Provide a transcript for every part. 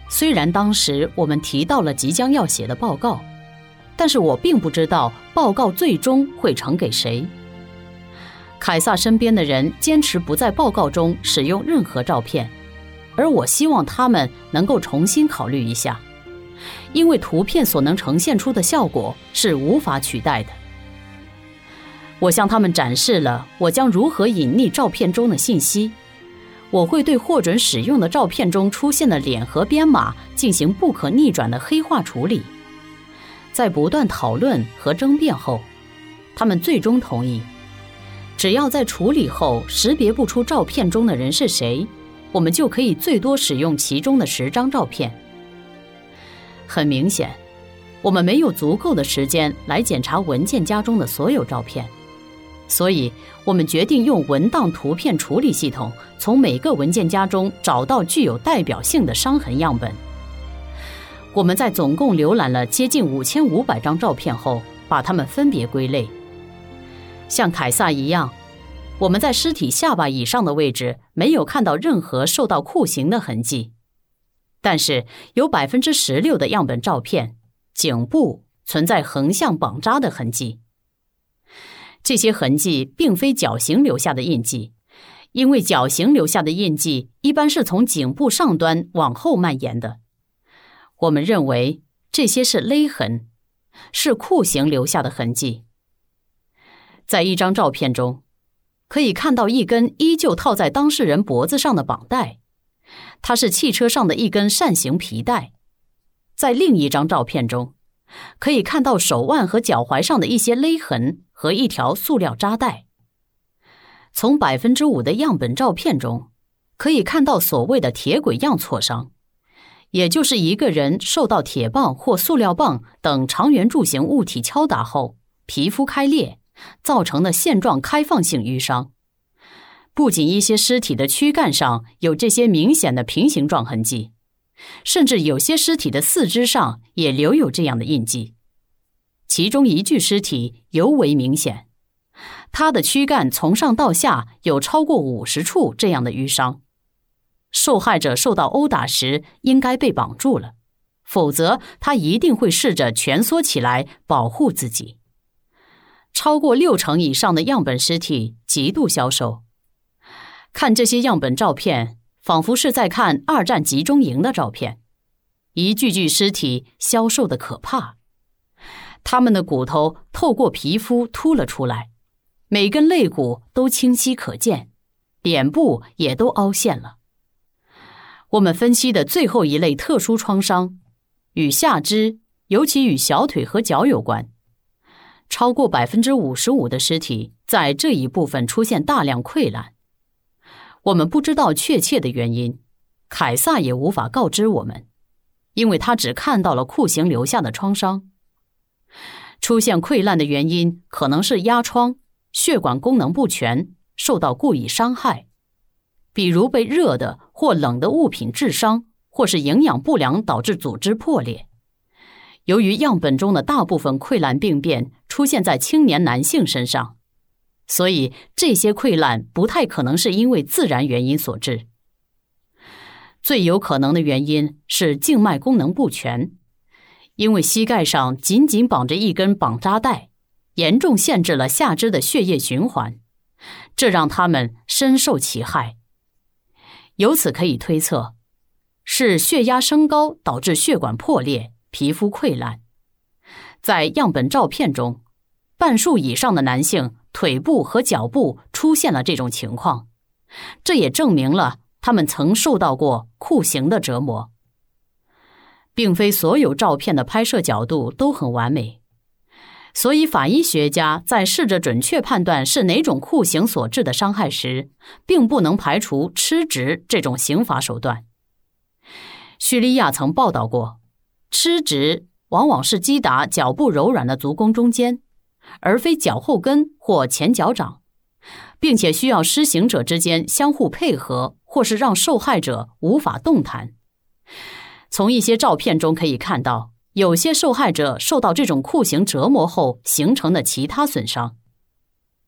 虽然当时我们提到了即将要写的报告，但是我并不知道报告最终会呈给谁。凯撒身边的人坚持不在报告中使用任何照片，而我希望他们能够重新考虑一下，因为图片所能呈现出的效果是无法取代的。我向他们展示了我将如何隐匿照片中的信息，我会对获准使用的照片中出现的脸和编码进行不可逆转的黑化处理。在不断讨论和争辩后，他们最终同意，只要在处理后识别不出照片中的人是谁，我们就可以最多使用其中的10张照片。很明显，我们没有足够的时间来检查文件夹中的所有照片，所以我们决定用文档图片处理系统从每个文件夹中找到具有代表性的伤痕样本。我们在总共浏览了接近5500张照片后，把它们分别归类。像凯撒一样，我们在尸体下巴以上的位置没有看到任何受到酷刑的痕迹，但是有 16% 的样本照片颈部存在横向绑扎的痕迹。这些痕迹并非绞刑留下的印记，因为绞刑留下的印记一般是从颈部上端往后蔓延的。我们认为这些是勒痕，是酷刑留下的痕迹。在一张照片中，可以看到一根依旧套在当事人脖子上的绑带，它是汽车上的一根扇形皮带。在另一张照片中，可以看到手腕和脚踝上的一些勒痕和一条塑料扎带。从 5% 的样本照片中，可以看到所谓的铁轨样挫伤，也就是一个人受到铁棒或塑料棒等长圆柱形物体敲打后，皮肤开裂造成的线状开放性淤伤。不仅一些尸体的躯干上有这些明显的平行状痕迹，甚至有些尸体的四肢上也留有这样的印记。其中一具尸体尤为明显，它的躯干从上到下有超过50处这样的淤伤。受害者受到殴打时应该被绑住了，否则他一定会试着蜷缩起来保护自己。超过60%以上的样本尸体极度消瘦。看这些样本照片，仿佛是在看2战集中营的照片，一具具尸体消瘦得可怕。他们的骨头透过皮肤凸了出来，每根肋骨都清晰可见，脸部也都凹陷了。我们分析的最后一类特殊创伤与下肢，尤其与小腿和脚有关。超过 55% 的尸体在这一部分出现大量溃烂。我们不知道确切的原因，凯撒也无法告知我们，因为他只看到了酷刑留下的创伤。出现溃烂的原因可能是压疮、血管功能不全、受到故意伤害，比如被热的或冷的物品致伤，或是营养不良导致组织破裂。由于样本中的大部分溃烂病变出现在青年男性身上，所以这些溃烂不太可能是因为自然原因所致。最有可能的原因是静脉功能不全，因为膝盖上紧紧绑着一根绑扎带，严重限制了下肢的血液循环，这让他们深受其害。由此可以推测，是血压升高导致血管破裂、皮肤溃烂。在样本照片中，半数以上的男性腿部和脚部出现了这种情况，这也证明了他们曾受到过酷刑的折磨。并非所有照片的拍摄角度都很完美，所以法医学家在试着准确判断是哪种酷刑所致的伤害时，并不能排除吃植这种刑罚手段。叙利亚曾报道过，吃植往往是击打脚部柔软的足弓中间，而非脚后跟或前脚掌，并且需要施行者之间相互配合，或是让受害者无法动弹。从一些照片中可以看到，有些受害者受到这种酷刑折磨后形成的其他损伤。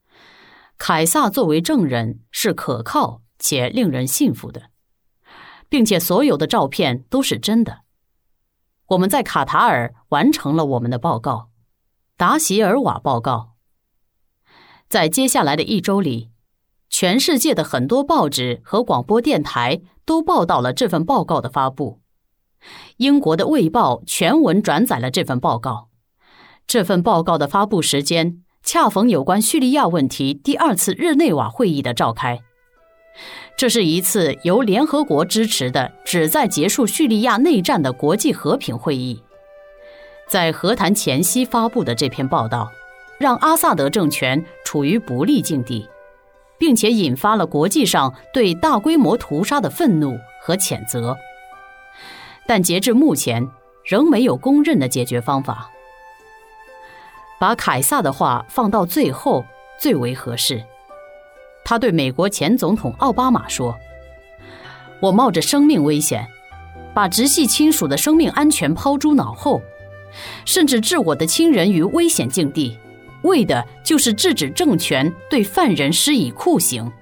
凯撒作为证人是可靠且令人信服的， 并且所有的照片都是真的。我们在卡塔尔完成了我们的报告，达席尔瓦报告。在接下来的1周里，全世界的很多报纸和广播电台都报道了这份报告的发布。英国的《卫报》全文转载了这份报告。这份报告的发布时间恰逢有关叙利亚问题第2次日内瓦会议的召开。这是一次由联合国支持的旨在结束叙利亚内战的国际和平会议。在和谈前夕发布的这篇报道，让阿萨德政权处于不利境地，并且引发了国际上对大规模屠杀的愤怒和谴责。但截至目前，仍没有公认的解决方法。把凯撒的话放到最后最为合适。他对美国前总统奥巴马说：“我冒着生命危险，把直系亲属的生命安全抛诸脑后，甚至置我的亲人于危险境地，为的就是制止政权对犯人施以酷刑。”